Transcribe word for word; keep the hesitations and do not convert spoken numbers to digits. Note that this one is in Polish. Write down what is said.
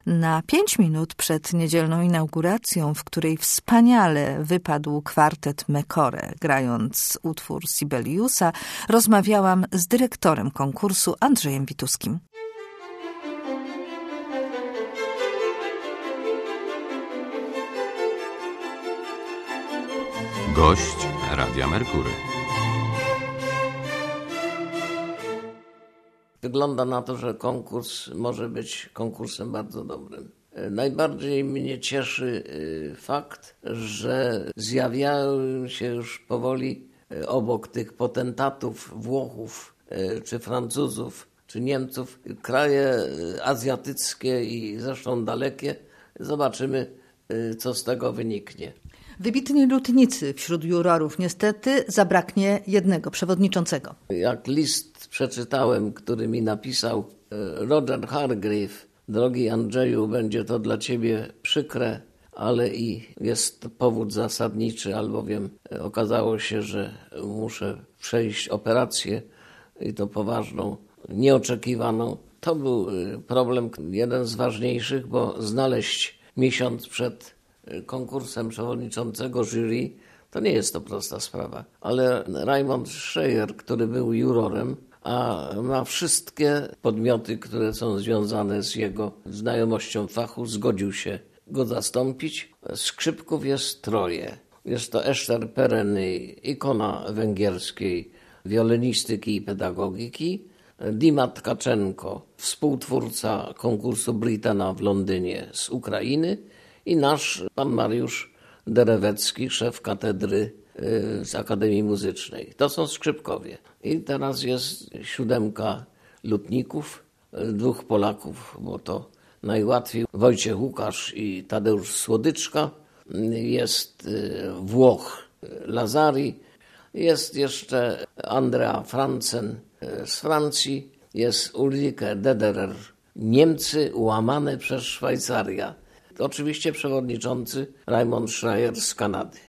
Na pięć minut przed niedzielną inauguracją, w której wspaniale wypadł kwartet Mekore, grając utwór Sibeliusa, rozmawiałam z dyrektorem konkursu Andrzejem Wituskim. Gość Radia Merkury. Wygląda na to, że konkurs może być konkursem bardzo dobrym. Najbardziej mnie cieszy fakt, że zjawiają się już powoli obok tych potentatów Włochów, czy Francuzów, czy Niemców, kraje azjatyckie i zresztą dalekie. Zobaczymy, co z tego wyniknie. Wybitni lutnicy wśród jurorów. Niestety zabraknie jednego przewodniczącego. Jak list przeczytałem, który mi napisał Roger Hargrave: drogi Andrzeju, będzie to dla ciebie przykre, ale i jest powód zasadniczy, albowiem okazało się, że muszę przejść operację i to poważną, nieoczekiwaną. To był problem jeden z ważniejszych, bo znaleźć miesiąc przed konkursem przewodniczącego jury to nie jest to prosta sprawa. Ale Raymond Schreier, który był jurorem, a ma wszystkie podmioty, które są związane z jego znajomością fachu, zgodził się go zastąpić. Skrzypków jest troje. Jest to Eszter Pereny, ikona węgierskiej wiolonistyki i pedagogiki, Dima Tkaczenko, współtwórca konkursu Britana w Londynie z Ukrainy, i nasz pan Mariusz Derewecki, szef katedry z Akademii Muzycznej. To są skrzypkowie. I teraz jest siódemka lutników, dwóch Polaków, bo to najłatwiej. Wojciech Łukasz i Tadeusz Słodyczka. Jest Włoch Lazari. Jest jeszcze Andrea Franzen z Francji. Jest Ulrike Dederer. Niemcy łamane przez Szwajcaria. Oczywiście przewodniczący Raymond Schreier z Kanady.